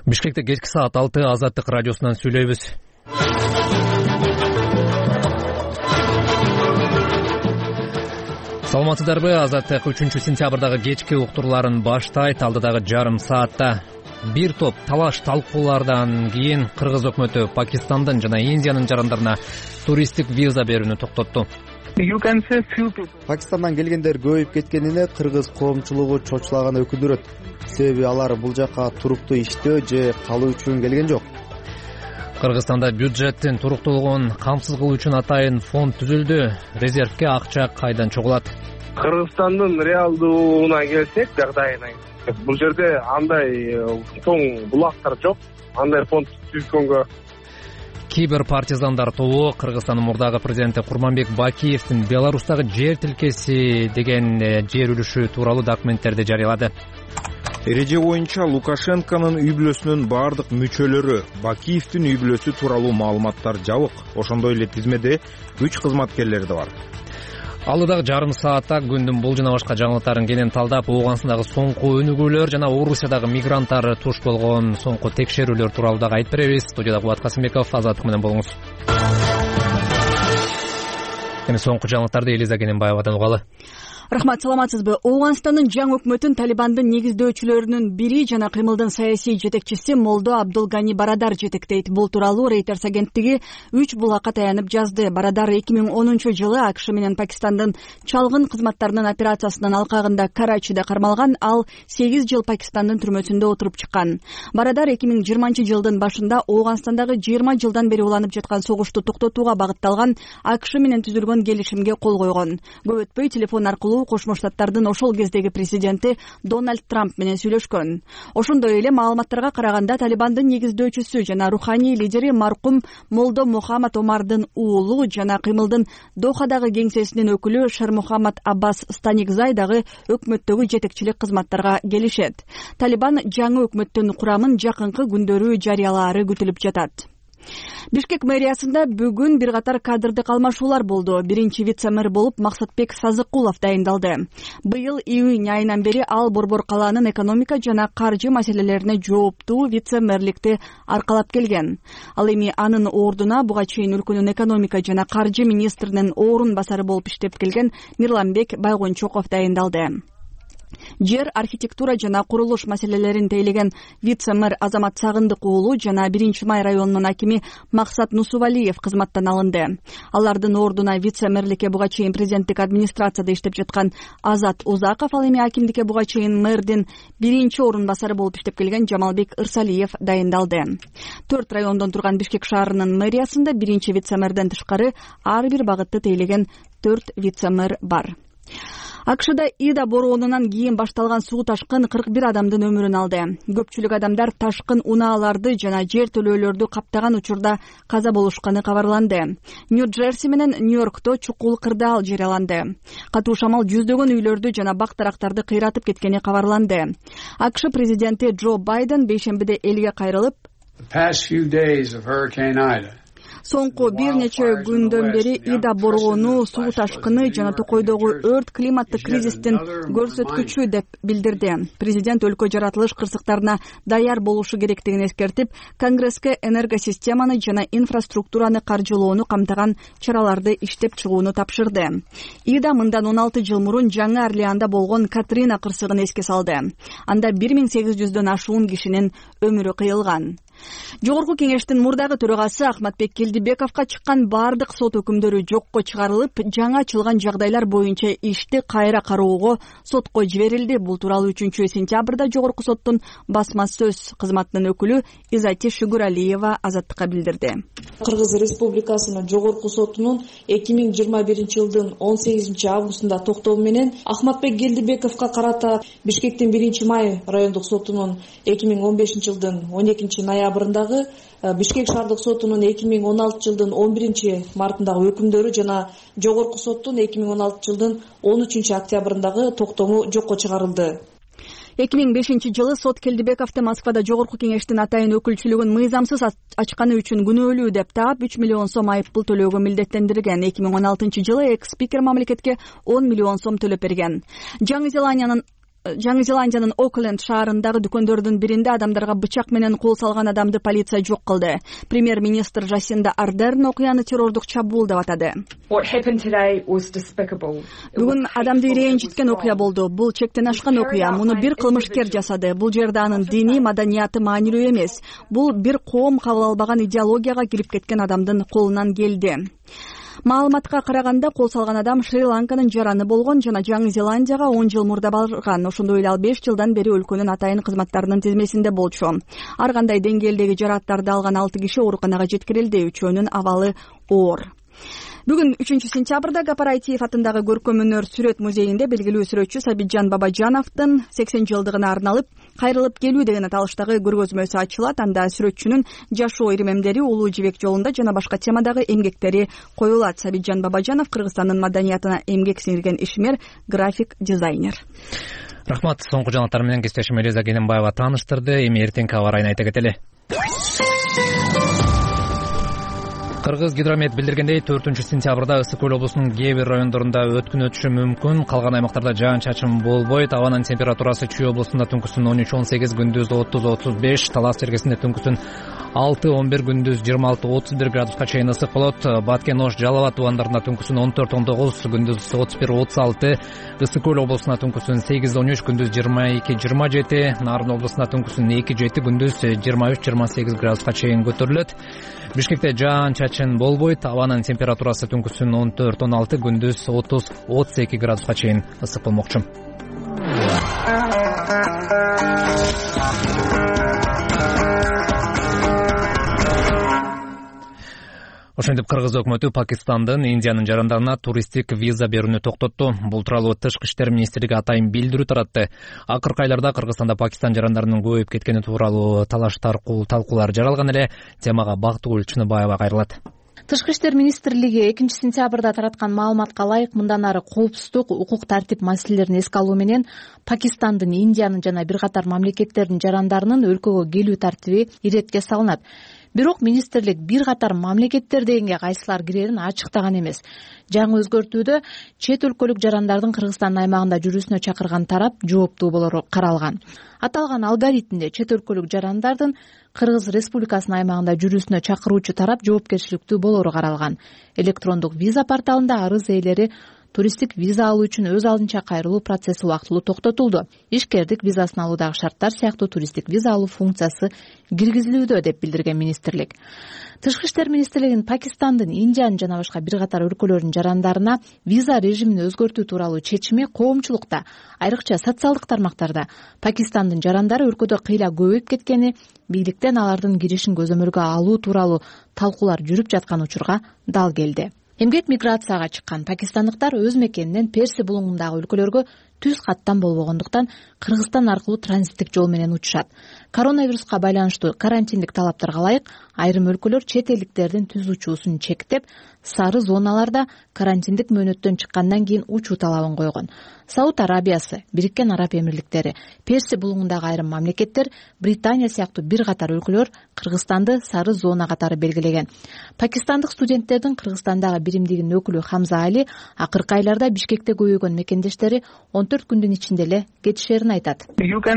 Бишкекте кечки саат 6 Азаттык радиосунан сүйлөйбүз. Саламатсыздарбы? Азаттык 3-сентябрдагы кечки уктурларын баштайт. Алдыдагы жарым саатта бир топ талаш талкуулардан кийин Кыргыз өкмөтү Пакистандын жана Индиянын жарандарына туристтик виза берүүнү токтотту. Пакистандан келгендер көбөйүп кеткенине кыргыз коомчулугу чочулаган өкүндүрөт. Себеби алар бул жака туруктуу иштөө же калуу үчүн келген жок. Кыргызстанда бюджеттин туруктуулугун камсыз кылуу үчүн атайын фонд түзүлдү. Резервге акча кайдан чогулат? Кыргызстандын реалдууна келсек, жагдайына бул жерде андай чоң булактар жок. Андай фонд түзгөнгө Кибер партизандар тобу Кыргызстандын мурдагы президенти Курманбек Бакиевдин Беларустагы жер тилкеси деген жер үлүшү тууралуу документтерди жарыялады. Эреже боюнча Лукашенконун үй бүлөсүнүн бардык мүчөлөрү Бакиевдин үй бүлөсү тууралуу маалыматтар жабык. Ошондой эле тизмеде 3 кызматкерлери да бар. Алдыдагы жарым саатта күндүн бул жана башка жаңылыктарын кенен талдап, Ооганстандагы соңку өнүгүүлөр жана Орусиядагы мигранттар туш болгон соңку текшерүүлөр тууралуу дагы айтып беребиз. Студияда Кубат Касымбеков, Азаттык менен болуңуз. Эми соңку жаңылыктарды Элиза Кененбаевадан угалы. Рахмат, саламатсызбы? Ооганстандын жаңы өкмөтүн Талибандын негиздөөчүлөрүнүн бири жана кыймылдын саясий жетекчиси Молдо Абдулгани Барадар жетектейт. Бул тууралуу Reuters агенттиги 3 булакка таянып жазды. Барадар 2010-жылы АКШ менен Пакистандын чалгын кызматтарынын операциясынын алкагында Карачиде кармалган, ал 8 жыл Пакистандын түрмөсүндө отуруп чыккан. Барадар 2020-жылдын башында Ооганстандагы 20 жылдан бери уланып жаткан согушту токтотууга багытталган АКШ менен түзүлгөн келишимге кол койгон. Көп өтпөй телефон аркылуу Кошмо Штаттардын ошол кездеги президенти Дональд Трамп менен сүйлөшкөн. Ошондой эле маалыматтарга караганда Талибандын негиздөөчүсү жана руханий лидери маркум Молдо Мухаммад Омардын уулу жана кыймылдын Дохадагы кеңсесинин өкүлү Шермухаммад Аббас Станикзай дагы өкмөттөгү жетекчилик кызматтарга келишет. Талибан жаңы өкмөттүн курамын жакынкы күндөрү жарыялаары күтүлүп жатат. Бишкек мэриясында бүгүн бир катар кадрдык алмашуулар болду. Биринчи вице-мэр болуп Максатбек Сазыкулов дайындалды. Быйыл июнь айынан бери ал Борбор калаанын экономика жана каржы маселелерине жооптуу вице-мэрликти аркалап келген. Ал эми анын ордуна буга чейин өлкөнүн экономика жана каржы министринин орун басары болуп иштеп келген Мирланбек Байгончоков дайындалды. Жер, архитектура жана курулуш маселелерин тейлеген вице-мэр Азамат Сагындык уулу жана 1-май районунун акими Максат Нусувалиев кызматтан алынды. Алардын ордуна вице-мэрликке буга чейин президенттик администрацияда иштеп жаткан Азат Узаков, ал эми акимдикке буга чейин мэрдин 1-чи орун басары болуп иштеп келген Жамалбек Ырсалиев дайындалды. 4 райондон турган Бишкек шаарынын мэриясында 1-чи вице-мэрден тышкары ар бир багытты тейлеген 4 вице-мэр бар. АКШда Ида бороонунан кийин башталган суу ташкын 41 адамдын өмүрүн алды. Көпчүлүк адамдар ташкын унааларды жана жер төлөөлөрдү каптаган учурда каза болушканы кабарланды. Нью-Джерси менен Нью-Йоркто чукул кырдаал жарыяланды. Катуу шамал жүздөгөн үйлөрдү жана бак-дарактарды кыйратып кеткени кабарланды. АКШ президенти Джо Байден бейшембиде элге кайрылып, соңку бир нече күндөн бери Ида бороону, суу ташкыны жана токойдогу өрт климаттык кризистин көрсөткүчү деп билдирди. Президент өлкө жаратылыш кырсыктарына даяр болушу керектигин эскертип, Конгресске энергосистеманы жана инфраструктураны каржылоону камтыган чараларды иштеп чыгууну тапшырды. Ида мындан 16 жыл мурун Жаңы Орлеанда болгон Катрина кырсыгын эске салды. Анда 1800дөн ашуун кишинин өмүрү кыйылган. Жогорку кеңештин мурдагы төрагасы Ахматбек Келдибековго чыккан бардык сот өкүмдөрү жокко чыгарылып, жаңы ачылган жагдайлар боюнча ишти кайра кароого сотко жиберилди. Бул тууралуу 3-сентябрда жогорку соттун басма сөз кызматынын өкүлү Изати Шүгүралиева Азаттыкка билдирди. Кыргыз Республикасынын жогорку сотунун 2021-жылдын 18 августунда токтому менен Ахматбек Келдибековго карата Бишкектин 1-май райондук сотунун 2015-жылдын 12-ноябрындагы, Бишкек шаардык сотунун 2016-жылдын 11-мартындагы өкүмдөрү жана жогорку соттун 2016-жылдын 13-октябрындагы токтому жокко чыгарылды. 2005-жылы сот Келдибековду Москвада жогорку кеңештин атайын өкүлчүлүгүн мыйзамсыз ачканы үчүн күнөөлүү деп таап 3 миллион сом айыппул төлөөгө милдеттендирген. 2016-жылы экс-спикер мамлекетке 10 миллион сом төлөп берген. Жаңы Зеландиянын Жаңы Зеландиянын Окленд шаарындагы дүкөндөрдүн биринде адамдарга бычак менен кол салган адамды полиция жок кылды. Премьер-министр Жасинда Ардерн окуяны террордук чабуул деп атады. Бүгүн адамды ренжиткен окуя болду. Бул чектен ашкан окуя. Муну бир кылмышкер жасады. Бул жерде анын диний маданияты маанилүү эмес. Бул бир коом кабыл албаган идеологияга кирип кеткен адамдын колунан келди. Маалыматка караганда кол салган адам Шри-Ланканын жараны болгон жана Жаңы Зеландияга 10 жыл мурда барган. Ошондой эле ал 5 жылдан бери өлкөнүн атайын кызматтарынын тизмесинде болчу. Ар кандай деңгээлдеги жараттарды алган 6 киши ооруканага жеткирилди. Үчөөнүн абалы оор. Бүгүн 3-сентябрда Гапарайтиев атындагы көркөм өнөр сүрөт музейинде белгилүү сүрөтчү Сабитжан Бабажановдун 80 жылдыгына арналып кайрылып келүү деген аталыштагы көргөзмөсү ачылат. Анда сүрөтчүнүн жашоо иримемдери, улуу жибек жолунда жана башка темадагы эмгектери коюлат. Сабитжан Бабажанов Кыргызстандын маданиятына эмгек сиңирген ишмер, график дизайнер. Рахмат. Соңку жаңалыктар менен кесиптешим Элиза Кененбаева тааныштырды. Эми эртеңки аба ырайын айта кетели. Кыргыз гидромет билдиргендей 4-сентябрда Ысык көл облусунун кээ бир райондорунда өткүн өтүшү мүмкүн. Калган аймактарда жаан-чачын болбойт. Абанын температурасы Чүй облусунда түнкүсүн 13-18, күндүз 30-35, Талас чергесинде түнкүсүн 6-11, күндүз 26-31 градуска чейин ысык болот. Баткен, Ош, Жалал абад тубандарында түнкүсүн 14-19, күндүз 31-36, Ысык көл облусунда түнкүсүн 8-13, күндүз 22-27, Нарын облусунда түнкүсүн 2-7, күндүз 23-28 градуска чейин көтөрүлөт. Бишкекте жаан-чачын болбойт. Абанын температурасы түнкүсүн 14-16, күндүз 30-32 градуска чейин ысык болмокчу. Ошентип Кыргыз өкмөтү Пакистандын Индиянын жарандарына туристтик виза берүүнү токтотту. Бул тууралуу Тышкы иштер министрлиги атайын билдирүү таратты. Акыркы айларда Кыргызстанда Пакистан жарандарынын көбөйүп кеткени тууралуу талаштар жаралган эле. Темага Бактыгүл Чыныбаева кайрылат. Тышкы иштер министрлиги 2-сентябрда тараткан маалыматка ылайык мындан ары коопсуздук, укук тартип маселелерин эске алуу менен Пакистандын, Индиянын жана бир катар мамлекеттердин жарандарынын өлкөгө келүү тартиби иретке салынат. Бирок министрлик бир катар мамлекеттер дегенге кайсылар кирерин ачыктаган эмес. Жаңы өзгөртүүдө чет өлкөлүк жарандардын Кыргызстан аймагында жүрүүсүнө чакырган тарап жооптуу болору каралган. Аталган алгоритмде чет өлкөлүк жарандардын Кыргыз Республикасынын аймагында жүрүүсүнө чакыруучу тарап жоопкерчиликтүү болору каралган. Электрондук виза порталында арыз ээлери туристтик виза алуу үчүн өз алдынча кайрылуу процесси убактылуу токтотулду. Ишкердик визасын алуудагы шарттар сыяктуу туристтик виза алуу функциясы киргизилүүдө деп билдирген министрлик. Тышкы иштер министрлигинин Пакистандын, Индиянын жана башка бир катар өлкөлөрдүн жарандарына виза режимин өзгөртүү тууралуу чечими коомчулукта, айрыкча социалдык тармактарда Пакистандын жарандары өлкөдө кыйла көбөйүп кеткени, бийликтен алардын киришин көзөмөлгө алуу тууралуу талкуулар жүрүп жаткан учурга дал келди. Эмгек миграцияга чыккан пакистандыктар өз мекенинен Перси булуңундагы өлкөлөргө түз каттан болбогондуктан Кыргызстан аркылуу транзиттик жол менен учушат. Коронавируска байланыштуу карантиндик талаптарга ылайык айрым өлкөлөр чет элдиктердин түз учуусун чектеп, сары зоналарда карантиндик мөөнөттөн чыккандан кийин учуу талабын койгон. Сауд Арабиясы, Бириккен Араб Эмирликтери, Перси булуңундагы айрым мамлекеттер, Британия сыяктуу бир катар өлкөлөр Кыргызстанды сары зона катары белгилеген. Пакистандык студенттердин Кыргызстандагы биримдигинин өкүлү Хамза Али акыркы айларда Бишкекте көбөйгөн мекендештери 14 күндүн ичинде эле кетишерин айтат.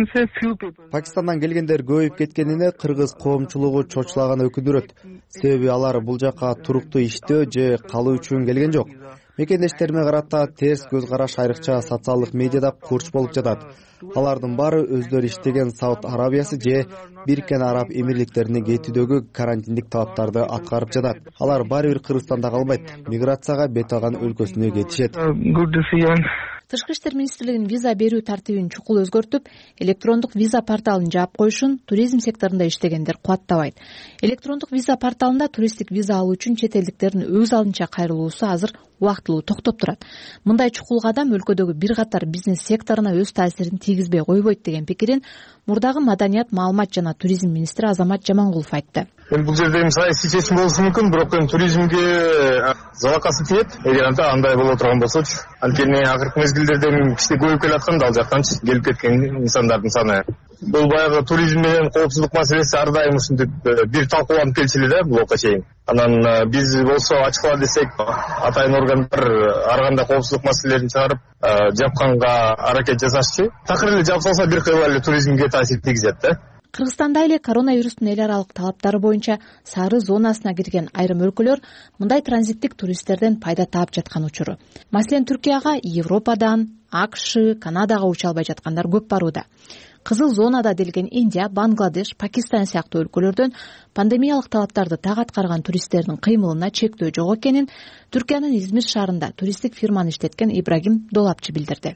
Пакистандан келгендер көбөйүп кеткенине кыргыз коомчулугу чочулаганы өкүндүрөт. Себеби алар бул жака туруктуу иштөө же калуу үчүн келген жок. Мекендештериме карата терс көз караш айрыкча социалдык медиада курч болуп жатат. Алардын баары өздөрү иштеген Сауд Арабиясы же Бириккен Араб Эмирликтерине кетүүдөгү карантиндик талаптарды аткарып жатат. Алар баары бир Кыргызстанда калбайт, миграцияга бет алган өлкөсүнө кетишет. Тышкы иштер министрлигинин виза берүү тартибин чукул өзгөртүп, электрондук виза порталын жаап коюшун туризм секторунда иштегендер кубаттабайт. Электрондук виза порталында туристтик виза алуу үчүн чет элдиктердин өз алдынча кайрылуусу азыр убактылуу токтоп турат. Мындай чукул кадам өлкөдөгү бир катар бизнес секторуна өз таасирин тийгизбей койбойт деген пикирин мурдагы маданият, маалымат жана туризм министри Азамат Жамангулов айтты. Эми бул жерде саясий чечим болушу мүмкүн, бирок туризмге залакасы тиет. Эгер андай боло турган болсочу. Анткени акыркы мезгилдерде кичине көбөйүп келаткан да ал жактанчы келип кеткен инсандардын саны. Бул баягы туризм менен коопсуздук маселеси ар дайым ушинтип бир талкууланып келчү эле да блокко чейин. Анан биз болсо ачыклар десек, атайын органдар ар кандай коопсуздук маселелерин чыгарып, жапканга аракет жасашчы. Такыр эле жапсалса бир кыйла эле туризмге таасир тийгизет да. Кыргызстанда эле коронавирустун эл аралык талаптары боюнча сары зонасына кирген айрым өлкөлөр мындай транзиттик туристтерден пайда таап жаткан учуру. Маселен, Түркияга Европадан, АКШ, Канадага уча албай жаткандар көп барууда. Кызыл зонада делген Индия, Бангладеш, Пакистан сыяктуу өлкөлөрдөн пандемиялык талаптарды так аткарган туристтердин кыймылына чектөө жок экенин Түркиянын Измир шаарында туристтик фирманы иштеткен Ибрагим Долапчы билдирди.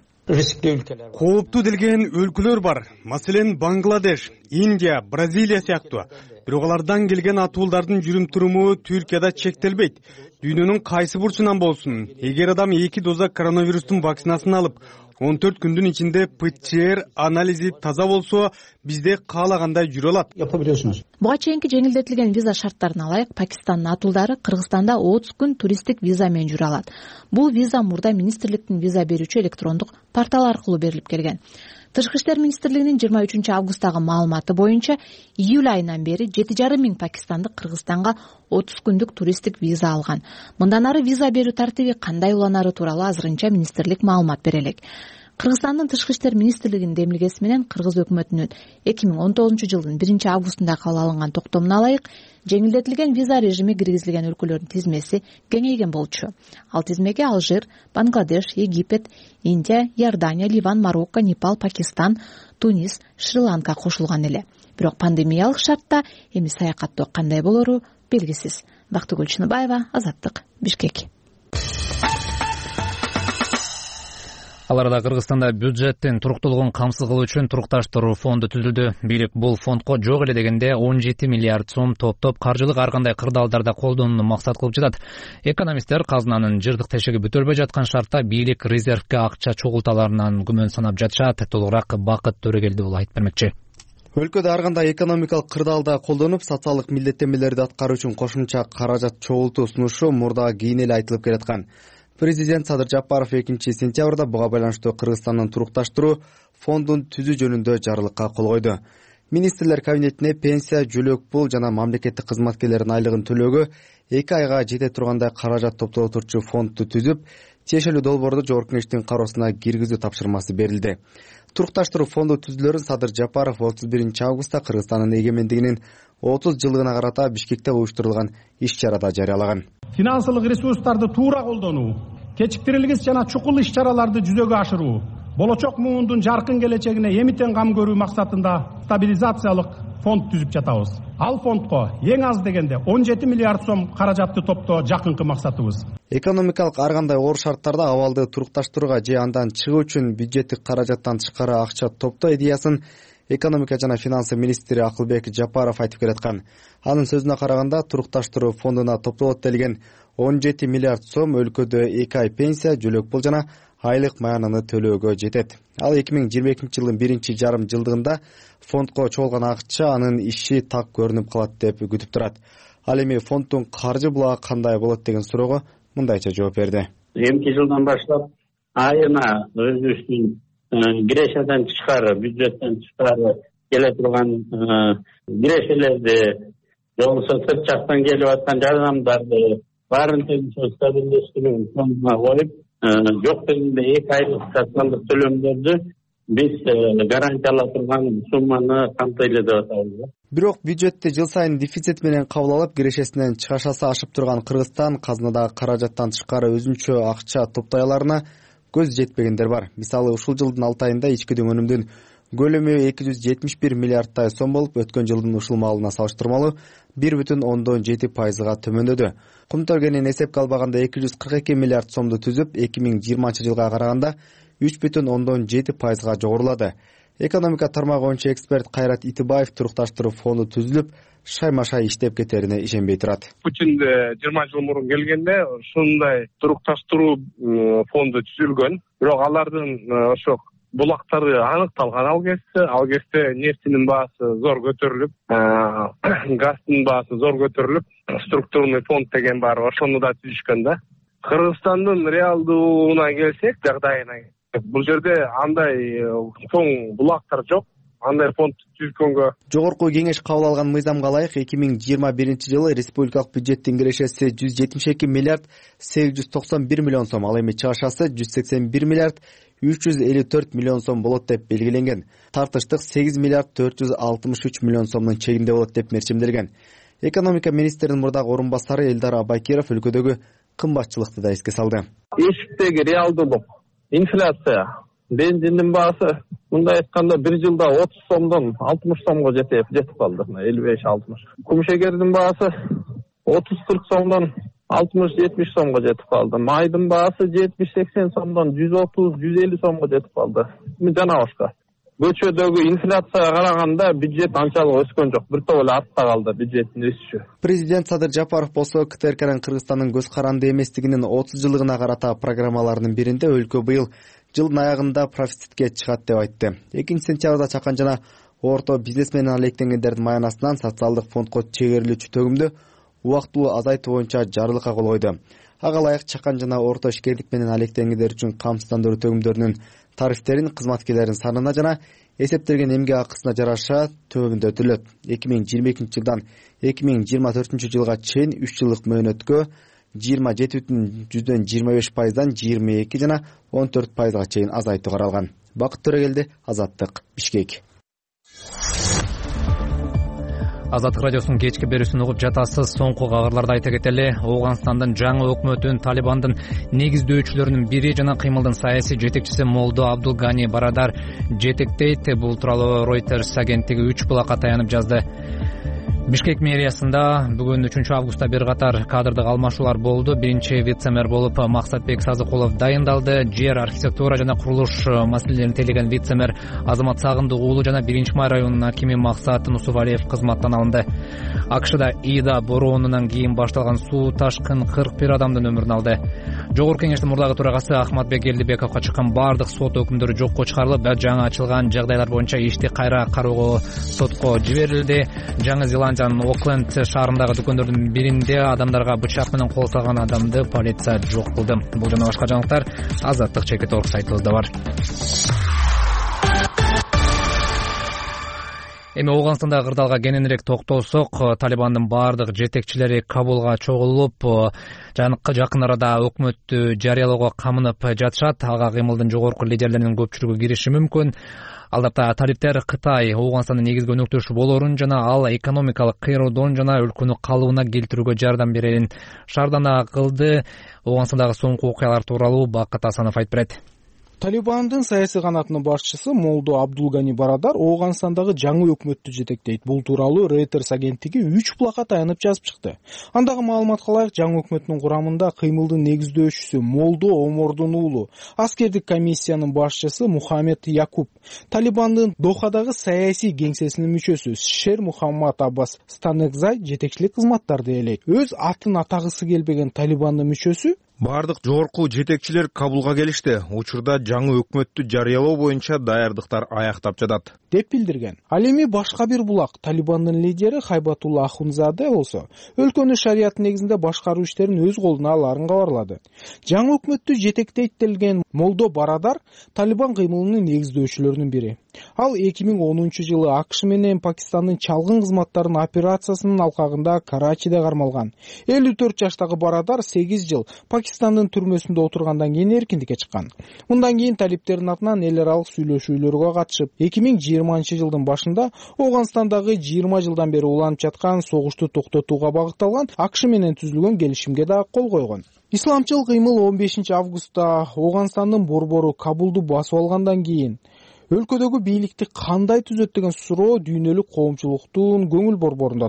Кооптуу делген өлкөлөр бар. Маселен, Бангладеш, Индия, Бразилия сыяктуу. Бирок алардан келген атуулдардын жүрүм туруму Түркияда чектелбейт. Дүйнөнүн кайсы бурчунан болсун, эгер адам 2 доза коронавирустун вакцинасын алып, 14 күндүн ичинде ПЦР анализи таза болсо, бизде каалагандай жүрө алат. Буга чейинки жеңилдетилген виза шарттарына ылайык Пакистандын атуулдары Кыргызстанда 30 күн туристтик виза менен жүрө алат. Бул виза мурда министрликтин виза берүүчү электрондук портал аркылуу берилип келген. Тышкы иштер министрлигинин 23 августтагы маалыматы боюнча июль айынан бери 7,5 миң пакистандык Кыргызстанга 30 күндүк туристтик виза алган. Мындан ары виза берүү тартиби кандай уланары тууралуу азырынча министрлик маалымат бере элек. Кыргызстандын Тышкы иштер министрлигинин демилгеси менен Кыргыз өкмөтүнүн 2019 жылдын 1 августунда кабыл алынган токтомуна ылайык жеңилдетилген виза режими киргизилген өлкөлөрдүн тизмеси кеңейген болчу. Ал тизмеге Алжир, Бангладеш, Египет, Индия, Иордания, Ливан, Марокко, Непал, Пакистан, Тунис, Шри-Ланка кошулган эле. Бирок пандемиялык шартта эми саякаттоо кандай болору белгисиз. Бактыгүл Чыныбаева, Азаттык, Бишкек. Ал арада Кыргызстанда бюджеттин туруктуулугун камсыз кылуу үчүн турукташтыруу фонду түзүлдү. Бийлик бул фондко жок эле дегенде 17 миллиард сом топтоп каржылык ар кандай кырдаалдарда колдонууну максат кылып жатат. Экономисттер казынанын жырдык тешеги бүтөлбөй жаткан шартта бийлик резервге акча чогулталарынан күмөн санап жатышат. Толугураак Бакыт Төрөгелдиұлы айтып бермекчи. Өлкөдө ар кандай экономикалык кырдаалда колдонуп, социалдык милдеттенмелерди аткаруу үчүн кошумча каражат чогултуу сунушу мурда кийин эле айтылып келаткан. Президент Садыр Жапаров 2-сентябрда буга байланыштуу Кыргызстандын турукташтыруу фондун түзүү жөнүндө жарлыкка кол койду. Министрлер кабинетине пенсия, жөлөк пул жана мамлекеттик кызматкерлердин айлыгын төлөөгө 2 айга жете тургандай каражат топтоп отурчу фондду түзүп, тиешелүү долбоорду Жогорку Кеңештин кароосуна киргизүү тапшырмасы берилди. Турукташтыруу фонду түзүлөрүн Садыр Жапаров 31 августта Кыргызстандын эгемендигинин 30 жылдыгына карата Бишкекте уюштурулган иш-чарада жарыялаган. Финансылык ресурстарды туура колдонуу, кечиктирилгис жана чукул иш-чараларды жүзөгө ашыруу, болочок муундун жаркын келечегине эмитен кам көрүү максатында стабилизациялык фонд түзүп жатабыз. Ал фондко эң аз дегенде 17 миллиард сом каражатты топтоо жакынкы максатыбыз. Экономикалык ар кандай оор шарттарда абалды турукташтырууга же андан чыгуу үчүн бюджеттик каражаттан тышкары акча топтоо идеясын экономика жана финансы министри Акылбек Жапаров айтып келаткан. Анын сөзүнө караганда, турукташтыруу фондуна топтолот делген 17 миллиард сом өлкөдө 2 ай пенсия, жөлөк пул жана айлык маяныны төлөөгө жетет. Ал 2022 жылдын 1,5 жылдыгында фондко чогулган акча анын иши так көрүнүп калат деп күтүп турат. Ал эми фонддун каржы булагы кандай болот деген суроого мындайча жооп берди. Эмки жылдан баштап айына өзүбүздүн кирешеден тышкары, бюджеттен тышкары келе турган кирешелерди, жолсо сырт жактан келип аткан жардамдарды баарын тең стабилдештирүү фондуна коюп, жок дегенде 2 айлык социалдык төлөмдөрдү биз гарантия турган сумманы камтыйлы деп атабыз. Бирок бюджетти жыл сайын дефицит менен кабыл алып, кирешесинен чыгашасы ашып турган Кыргызстан казынадагы каражаттан тышкары өзүнчө акча топтой аларына көз жетпегендер бар. Мисалы, ушул жылдын 6 айында ички өнүмдүн көлөмү 271 миллиардтай сом болуп, өткөн жылдын ушул маалына салыштырмалуу 1,7%га төмөндөдү. Кумтөргенин эсепке албаганда 242 миллиард сомду түзүп, 2020 жылга караганда 3,7%га жогорулады. Экономика тармагы боюнча эксперт Кайрат Итибаев турукташтыруу фонду түзүлүп, шаймашай иштеп кетерине ишенбей турат. Путин 20 жыл мурун келгенде ушундай турукташтыруу фонду түзүлгөн. Бирок алардын ошо булактары аныкталган ал кезде нефтинин баасы зор көтөрүлүп, газдын баасы зор көтөрүлүп, структурный фонд деген бар, ошону да түзүшкөн да. Кыргызстандын реалдууна келсек, жагдайына, бул жерде андай чоң булактар жок. Андай фонд түзгөнгө Жогорку кеңеш кабыл алган мыйзамга ылайык 2021 жылы республикалык бюджеттин кирешеси 172 миллиард 891 миллион сом, ал эми чыгашасы 181 миллиард 354 миллион сом болот деп белгиленген. Тартыштык 8 миллиард 463 миллион сомдун чегинде болот деп мерчимделген. Экономика министринин мурдагы орун басары Элдар Абайкиров өлкөдөгү кымбатчылыкты да эске салды. Эшиктеги реалдуулук, инфляция, бензиндин баасы мындай айтканда бир жылда 30 сомдон 60 сомго жетип калды. 55-60. Кумшегердин баасы 30-40 сомдон 60-70 сомго жетип калды. Майдын баасы 70-80 сомдон 130-150 сомго жетип калды. Жана башка. Көчөдөгү инфляцияга караганда бюджет анчалык өскөн жок. Бир топ эле артта калды бюджеттин өсүшү. Президент Садыр Жапаров болсо КТРКнын Кыргызстандын көз каранды эместигинин 30 жылдыгына карата программаларынын биринде өлкө быйыл жылдын аягында профицитке чыгат деп айтты. 2-сентябрда чакан жана орто бизнес менен алектенгендердин маянасынан социалдык фондко чегерилүүчү төгүмдү убактылуу азайтуу боюнча жарлыкка кол койду. Ага ылайык чакан жана орто ишкерлик менен алектенгендер үчүн камсыздандыруу төгүмдөрүнүн тарифтерин кызматкерлердин санына жана эсептелген эмгек акысына жараша төмөндөтүлөт. 2022 жылдан 2024 жылга чейин 3 жылдык мөөнөткө 27,25%дан 22 жана 14%га чейин азайтуу каралган. Бакыт Төрөгелди, Азаттык, Бишкек. Азаттык радиосунун кечки берүүсүн угуп жатасыз. Соңку кабарларды айта кетели. Ооганстандын жаңы өкмөтүн Талибандын негиздөөчүлөрүнүн бири жана кыймылдын саясий жетекчиси Молдо Абдулгани Барадар жетектейт. Бул тууралуу Reuters агенттиги 3 булакка таянып жазды. Бишкек мэриясында бүгүн 3 августта бир катар кадрдык алмашуулар болду. Биринчи вице-мэр болуп Максатбек Сазыкулов дайындалды. Жер, архитектура жана курулуш маселелерин тейлеген вице-мэр Азамат Сагындык уулу жана 1-май районунун акими Максат Нусувалиев кызматтан алынды. АКШда Ида бороонунан кийин башталган суу ташкын 41 адамдын өмүрүн алды. Жогорку кеңештин мурдагы төрагасы Ахматбек Келдибековго чыккан бардык сот өкүмдөрү жокко чыгарылып, жаңы ачылган жагдайлар боюнча ишти кайра кароого сотко жиберилди. Жаңы Зеландиянын Окленд шаарындагы дүкөндөрдүн биринде адамдарга бычак менен кол салган адамды полиция жок кылды. Бул жана башка жаңылыктар Азаттык Чекит.org сайтыбызда бар. Эми Ооганстандагы кырдаалга кененирээк токтолсок, Талибандын бардык жетекчилери Кабулга чогулуп, жакын арада өкмөттү жарыялоого камынып жатышат. Ага кыймылдын жогорку лидерлеринин көпчүлүгү кириши мүмкүн. Албетте талиптер Кытай Ооганстандын негизги өнөктөшү болоорун жана ал экономикалык кыйроодон жана өлкөнү калыбына келтирүүгө жардам берерин шаардана кылды. Ооганстандагы соңку окуялар тууралуу Бакыт Асанов айтып берет. Талибандын саясий канатынын башчысы Молдо Абдулгани Барадар Ооганстандагы жаңы өкмөттү жетектейт. Бул тууралуу Reuters агенттиги 3 булакка таянып жазып чыкты. Андагы маалыматка ылайык жаңы өкмөттүн курамында кыймылдын негиздөөчүсү Молдо Омордун уулу, аскердик комиссиянын башчысы Мухаммед Якуб, Талибандын Дохадагы саясий кеңсесинин мүчөсү Шер Мухаммад Аббас Станекзай жетекчилик кызматтарды ээлейт. Өз атын атагысы келбеген Талибандын мүчөсү бардык жогорку жетекчилер Кабулга келишти. Учурда жаңы өкмөттү жарыялоо боюнча даярдыктар аяктап жатат деп билдирген. Ал эми башка бир булак Талибандын лидери Хайбатулла Ахунзаде болсо, өлкөнү шарият негизинде башкаруу иштерин өз колуна аларын кабарлады. Жаңы өкмөттү жетектейт делген Молдо Барадар Талибан кыймылынын негиздөөчүлөрүнүн бири. Ал 2010 жылы АКШ менен Пакистандын чалгын кызматтарынын операциясынын алкагында Карачиде кармалган. 54 жаштагы Барадар 8 жыл Пакистандын түрмөсүндө отургандан кийин эркиндикке чыккан. Мындан кийин талиптердин атынан эл аралык сүйлөшүүлөргө катышып, 2020 жылдын башында Ооганстандагы 20 жылдан бери уланып жаткан согушту токтотууга багытталган АКШ менен түзүлгөн келишимге да кол койгон. Исламчыл кыймыл 15 августта Ооганстандын борбору Кабулду басып алгандан кийин өлкөдөгү бийликти кандай түзөт деген суроо дүйнөлүк коомчулуктун көңүл борборунда турат.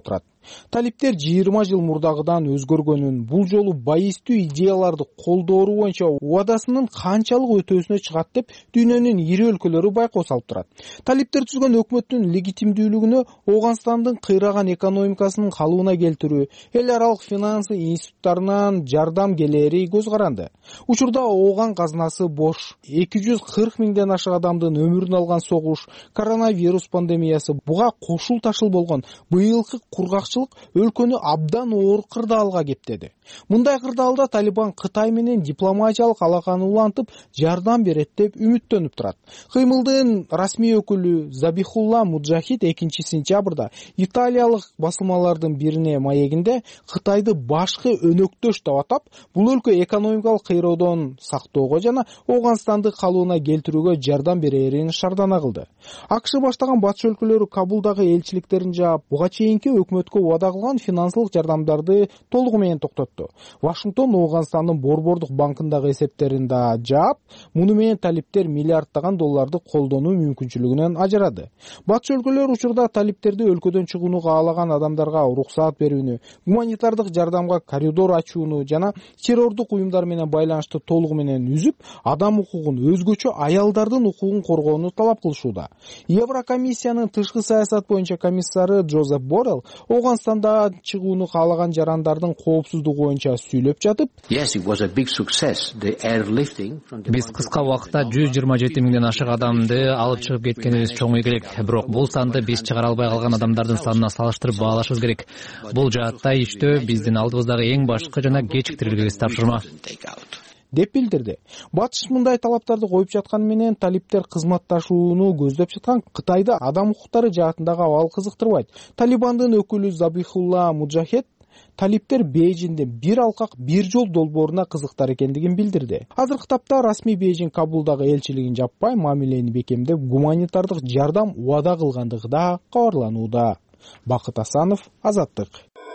талиптер 20 жыл мурдагыдан өзгөргөнүн, бул жолу байистүү идеяларды колдоору боюнча убадасынын канчалык өтөөсүнө чыгат деп дүйнөнүн ири өлкөлөрү байкоо салып турат. Талиптер түзгөн өкмөттүн легитимдүүлүгүнө Ооганстандын кыйраган экономикасынын калыбына келтирүү, эл аралык финансы институттарынан жардам келери көз каранды. Учурда Ооган казынасы бош, 240 миңден ашык адамдын өмүрүн алган согуш, коронавирус пандемиясы, буга кошул ташыл болгон быйылкы кургакчылык өлкөнү абдан оор кырдаалга кептеди. Мындай кырдаалда Талибан Кытай менен дипломатиялык алаканы улантып, жардам берет деп үмүттөнүп турат. Кыймылдын расмий өкүлү Забихулла Муджахид 2-сентябрда италиялык басылмалардын бирине маегинде Кытайды башкы өнөктөш деп атап, бул өлкө экономикалык кыйроодон сактоого жана Ооганстанды калыбына келтирүүгө жардам берерин шардана кылды. АКШ баштаган батыш өлкөлөрү Кабулдагы элчиликтерин жаап, буга чейинки өкмөткө убада кылган финансылык жардамдарды толугу менен токтотту. Вашингтон Ооганстандын Борбордук банкындагы эсептерин да жаап, муну менен талиптер миллиарддаган долларды колдонуу мүмкүнчүлүгүнөн ажырады. Батыш өлкөлөр учурда талиптерди өлкөдөн чыгууну каалаган адамдарга уруксаат берүүнү, гуманитардык жардамга коридор ачууну жана террордук уюмдар менен байланышты толугу менен үзүп, адам укугун, өзгөчө аялдардын укугун коргоону талап кылышууда. Еврокомиссиянын тышкы саясат боюнча комиссары Джозеф Боррелл Ооганстанда чыгууну каалаган жарандардын коопсуздугу боюнча сүйлөп жатып, биз кыска убакытта 127 миңден ашык адамды алып чыгып кеткенибиз чоң ийгилик. Бирок бул санды биз чыгара албай калган адамдардын санына салыштырып баалашыбыз керек. Бул жаатта иштөө биздин алдыбыздагы эң башкы жана кечиктирилгис тапшырма деп билдирди. Батыш мындай талаптарды коюп жатканы менен талиптер кызматташууну көздөп жаткан Кытайды адам укуктары жаатындагы абал кызыктырбайт. Талибандын өкүлү Забихулла Муджахид талиптер Бейжиңде бир алкак бир жол долбооруна кызыктар экендигин билдирди. Азыркы тапта расмий Бейжиң Кабулдагы элчилигин жаппай мамилени бекемдеп, гуманитардык жардам убада кылгандыгы да кабарланууда. Бакыт Асанов, Азаттык.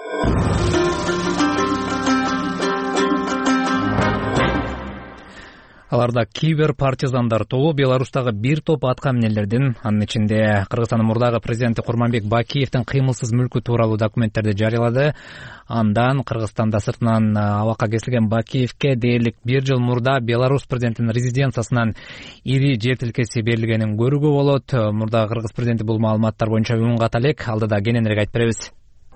Аларда кибер партизандар тобу Беларустагы бир топ атка минелердин, анын ичинде Кыргызстандын мурдагы президенти Курманбек Бакиевдин кыймылсыз мүлкү тууралуу документтерди жарыялады. Андан Кыргызстанда сыртынан абакка кесилген Бакиевке дээрлик 1 жыл мурда Беларусь президентинин резиденциясынан ири жер тилкеси берилгенин көрүүгө болот. Мурдагы Кыргыз президенти бул маалыматтар боюнча үн ката элек, алдыда кененирээк айтып беребиз.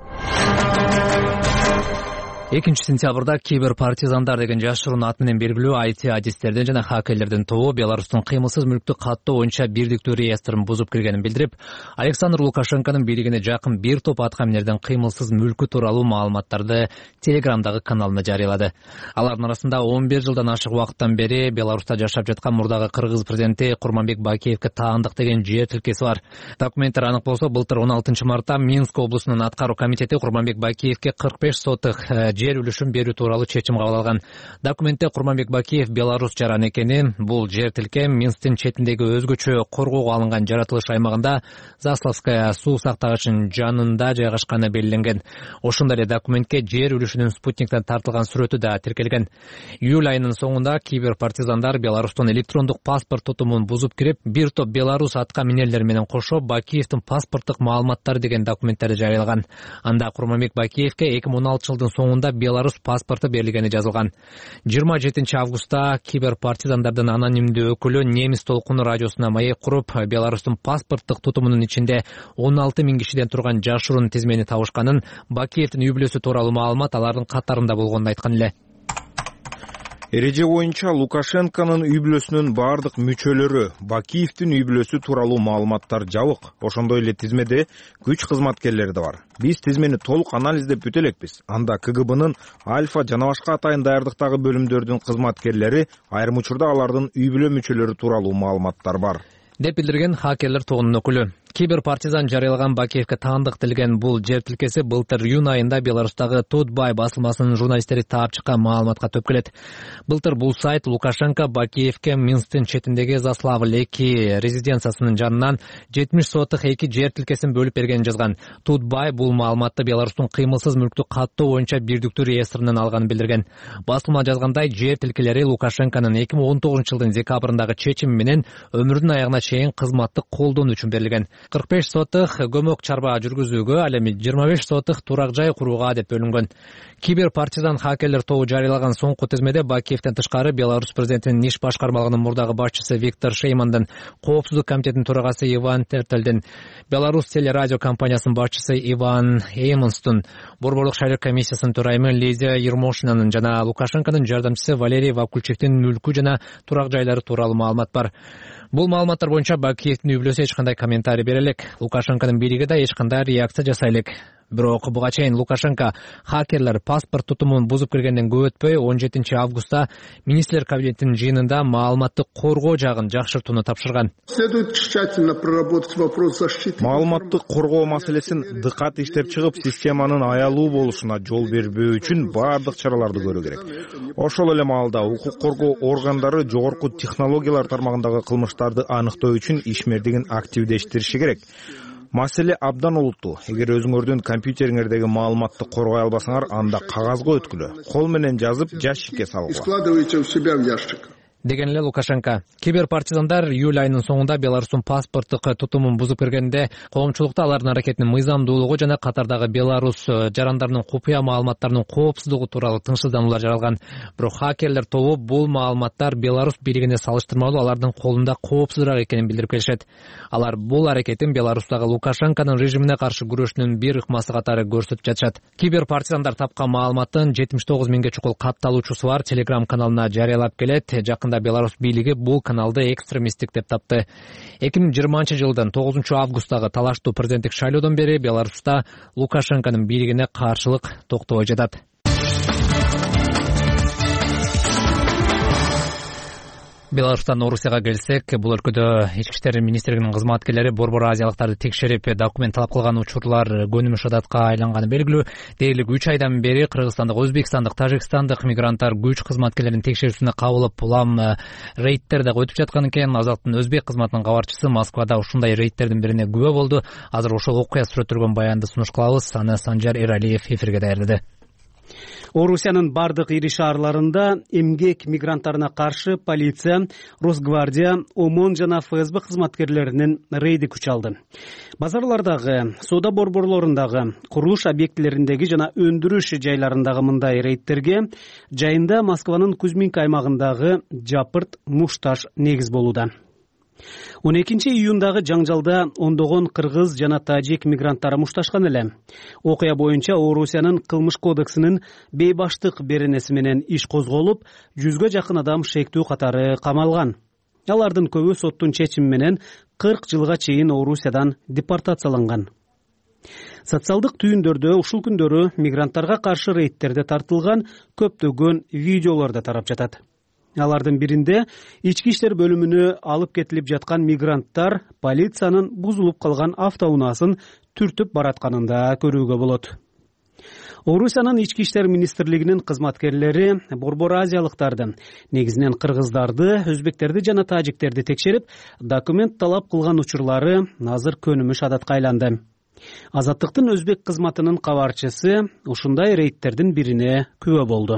2-сентябрда кибер партизандар деген жашыруун ат менен белгилүү IT адистердин жана хакерлердин тобу Беларустун кыймылсыз мүлктү каттоо боюнча бирдиктүү реестрин бузуп киргенин билдирип, Александр Лукашенконун бийлигине жакын бир топ атка минердин кыймылсыз мүлкү тууралуу маалыматтарды Телеграмдагы каналына жарыялады. Алардын арасында 11 жылдан ашык убакыттан бери Беларуста жашап жаткан мурдагы Кыргыз президенти Курманбек Бакиевке таандык деген жер тилкеси бар. Документтер анык болсо, былтыр 16 мартта Минск облусунун аткаруу комитети Курманбек Бакиевке 45 сотых жер үлүшүн берүү тууралуу чечим кабыл алган. Документте Курманбек Бакиев Беларусь жаран экени, бул жер тилке Минсктин четиндеги өзгөчө коргоого алынган жаратылыш аймагында Заславская суу сактагычынын жанында жайгашканы белгиленген. Ошондой эле документке жер үлүшүнүн спутниктен тартылган сүрөтү да тиркелген. Июль айынын соңунда кибер партизандар Беларустун электрондук паспорт тутумун бузуп кирип, бир топ Беларусь атка минерлери менен кошо Бакиевдин паспорттук маалыматтары деген документтерди жарыялаган. Анда Курманбек Бакиевке 2016 жылдын соңунда Беларусь паспорту берилгени жазылган. 27 августта кибер партизандардын анонимдүү өкүлү Немис толкуну радиосуна маек куруп, Беларустун паспорттук тутумунун ичинде 16 миң кишиден турган жашыруун тизмени табышканын, Бакиевдин үй бүлөсү тууралуу маалымат алардын катарында болгонун айткан эле. Эреже боюнча Лукашенконун үй бүлөсүнүн бардык мүчөлөрү, Бакиевдин үй бүлөсү тууралуу маалыматтар жабык. Ошондой эле тизмеде күч кызматкерлери да бар. Биз тизмени толук анализдеп бүтө элекпиз. Анда КГБнын Альфа жана башка атайын даярдыктагы бөлүмдөрдүн кызматкерлери, айрым учурда алардын үй бүлө мүчөлөрү тууралуу маалыматтар бар, деп билдирген хакерлер тобунун өкүлү. Кибер партизан жарыялаган Бакиевке таандык делген бул жер тилкеси былтыр июнь айында Беларустагы Тутбай басылмасынын журналисттери таап чыккан маалыматка төп келет. Былтыр бул сайт Лукашенко Бакиевке Минсктин четиндеги Заславль 2 резиденциясынын жанынан 70 сотых 2 жер тилкесин бөлүп бергенин жазган. Тутбай бул маалыматты Беларустун кыймылсыз мүлктү каттоо боюнча бирдиктүү реестринен алганын билдирген. Басылма жазгандай, жер тилкелери Лукашенконун 2019 жылдын декабрындагы чечими менен өмүрүнүн аягына чейин кызматтык колдонуу үчүн берилген. 45 сотых көмөк чарба жүргүзүүгө, ал эми 25 сотых турак жай курууга деп бөлүнгөн. Кибер партизан хакерлер тобу жарыялаган соңку тизмеде Бакиевден тышкары Беларусь президентинин иш башкармалыгынын мурдагы башчысы Виктор Шеймандын, Коопсуздук комитетинин төрагасы Иван Тертелдин, Беларусь телерадио компаниясынын башчысы Иван Эймонстун, Борборлук шайлоо комиссиясынын төрайымы Лидия Ермошинанын жана Лукашенконун жардамчысы Валерий Вакульчевдин мүлкү жана турак жайлары тууралуу маалымат бар. Бул маалыматтар боюнча Бакиевдин үй бүлөсү эч кандай комментарий бере элек. Лукашенконун бийлиги да эч кандай реакция жасай элек. Бирок буга чейин Лукашенко хакерлер паспорт тутумун бузуп киргенден көп өтпөй 17 августта министрлер кабинетинин жыйынында маалыматты коргоо жагын жакшыртууну тапшырган. Следует тщательно проработать вопрос защиты. Маалыматты коргоо маселесин дыкат иштеп чыгып, системанын аялуу болушуна жол бербөө үчүн бардык чараларды көрүү керек. Ошол эле маалда укук коргоо органдары жогорку технологиялар тармагындагы кылмыштарды аныктоо үчүн ишмердигин активдештириши керек. Маселе абдан олуттуу. Эгер өзүңөрдүн компьютериңердеги маалыматты коргой албасаңар, анда кагазга өткүлө, кол менен жазып, ящикке салгыла. Складывайте у себя в ящик. Деген эле Лукашенко. Кибер партизандар июль айынын соңунда Беларустун паспорттук тутумун бузуп киргенде коомчулукта алардын аракетинин мыйзамдуулугу жана катардагы Беларусь жарандарынын купуя маалыматтарынын коопсуздугу тууралуу тынчсыздануулар жаралган. Бирок хакерлер тобу бул маалыматтар Беларусь бийлигине салыштырмалуу алардын колунда коопсузураак экенин билдирип келишет. Алар бул аракетин Беларустагы Лукашенконун режимине каршы күрөшүнүн бир ыкмасы катары көрсөтүп жатышат. Кибер партизандар тапкан маалыматтын 79 миңге чукул катталуучусу бар Telegram каналына жарыялап келет. Беларусь бийлиги бул каналды экстремисттик деп тапты. 2020 жылдын 9 августтагы талаштуу президенттик шайлоодон бери Беларуста Лукашенконун бийлигине каршылык токтобой жатат. Беларустан Орусияга келсек, бул өлкөдө ички иштер министрлигинин кызматкерлери борбор азиялыктарды текшерип, документ талап кылган учурлар көнүмүш адатка айланганы белгилүү. Дээрлик 3 айдан бери Кыргызстандык, Өзбекстандык, Тажикстандык мигранттар күч кызматкерлеринин текшерүүсүнө кабылып, улам рейдтер дагы өтүп жаткан экен. Азаттын Өзбек кызматынын кабарчысы Москвада ушундай рейдтердин бирине күбө болду. Азыр ошол окуя сүрөттөлгөн баянды сунуш кылабыз. Аны Санжар Эралиев эфирге даярдады. Орусиянын бардык ири шаарларында эмгек мигранттарына каршы полиция, Росгвардия, ОМОН жана ФСБ кызматкерлеринин рейди күч алды. Базарлардагы, соода борборлорундагы, курулуш объектилериндеги жана өндүрүш жайларындагы мындай рейдтерге жайында Москванын Кузьминка аймагындагы Жапырт, Мушташ негиз болууда. 12 июндагы жаңжалда ондогон кыргыз жана тажик мигранттары мушташкан эле. Окуя боюнча Орусиянын кылмыш кодексинин бейбаштык беренеси менен иш козголуп, 100га жакын адам шектүү катары камалган. Алардын көбү соттун чечими менен 40 жылга чейин Орусиядан депортацияланган. Социалдык түйүндөрдө ушул күндөрү мигранттарга каршы рейдтерде тартылган көптөгөн видеолор да тарап жатат. Алардын биринде ички иштер бөлүмүнө алып кетилип жаткан мигранттар полициянын бузулуп калган автоунаасын түртүп баратканында көрүүгө болот. Орусиянын ички иштер министрлигинин кызматкерлери борбор азиялыктарды, негизинен кыргыздарды, өзбектерди жана тажиктерди текшерип, документ талап кылган учурлары азыр көнүмүш адатка айланды. Азаттыктын өзбек кызматынын кабарчысы ушундай рейдтердин бирине күбө болду.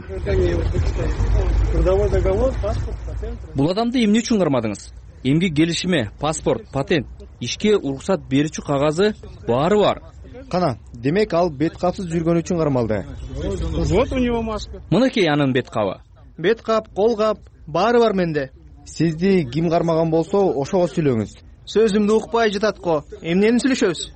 Бул адамды эмне үчүн кармадыңыз? Эмгек келишими, паспорт, патент, ишке уруксат берүүчү кагазы баары бар. Кана, демек ал бет капсыз жүргөн үчүн кармалды. Вот у него маска. Мынакей анын бет кабы. Бет кап, кол кап, баары бар менде. Сизди ким кармаган болсо, ошого сүйлөңүз. Сөзүмдү укпай жатат го. Эмнени сүйлөшөбүз?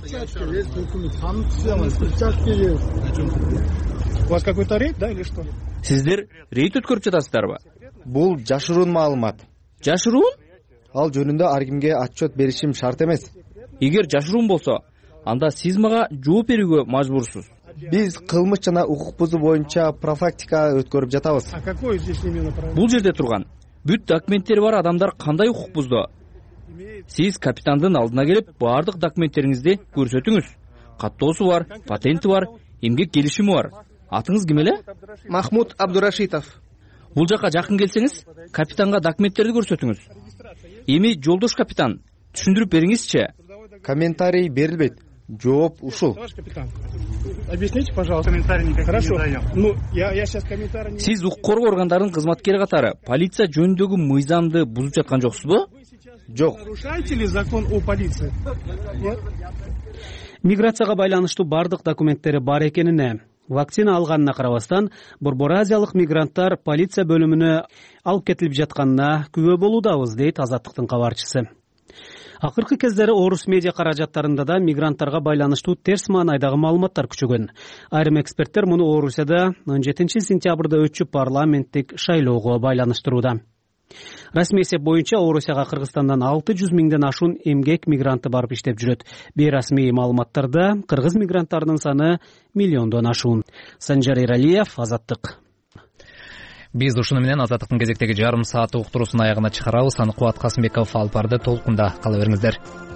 У вас какой-то рейд, да, или что? Сиздер рейд өткөрүп жатасыздарбы? Бул жашыруун маалымат. Жашыруун? Ал жөнүндө ар кимге отчет беришим шарт эмес. Эгер жашыруун болсо, анда сиз мага жооп берүүгө мажбурсуз. Биз кылмыш жана укук бузуу боюнча профилактика өткөрүп жатабыз. А какой здесь именно профилактика? Бул жерде турган бүт документтери бар адамдар кандай укук бузду? Сиз капитандын алдына келип, бардык документтериңизди көрсөтүңүз. Каттоосу бар, патенти бар, эмгек келишими бар. Атыңыз ким эле? Махмуд Абдурашитов. Бул жака жакын келсеңиз, капитанга документтерди көрсөтүңүз. Эми жолдош капитан, түшүндүрүп бериңизчи. Комментарий берилбейт. Жооп ушул. Объясните, пожалуйста. Комментарий никаких не даём. Ну, я сейчас комментарий. Сиз укук коргоо органдарынын кызматкери катары полиция жөнүндөгү мыйзамды бузуп жаткан жоксузбу? жок. Нарушаете ли закон о полиции? Нет? Миграцияга байланыштуу бардык документтери бар экенине, вакцина алганына карабастан Борбор Азиялык мигранттар полиция бөлүмүнө алып кетилип жатканына күбө болуудабыз, дейт Азаттыктын кабарчысы. Акыркы кездери орус медиа каражаттарында да мигранттарга байланыштуу терс маанайдагы маалыматтар күчөгөн. Айрым эксперттер муну Орусияда 17 сентябрда өтчү парламенттик шайлоого байланыштырууда. Расмий эсеп боюнча Орусияга Кыргызстандан 600 миңден ашуун эмгек мигранты барып иштеп жүрөт. Бейрасмий маалыматтарда кыргыз мигранттарынын саны миллиондон ашуун. Санжар Эралиев, Азаттык. Биз ушуну менен Азаттыктын кезектеги жарым саат уктуруусун аягына чыгарабыз. Аны Кубат Касымбеков алып барды. Толкунда кала бериңиздер.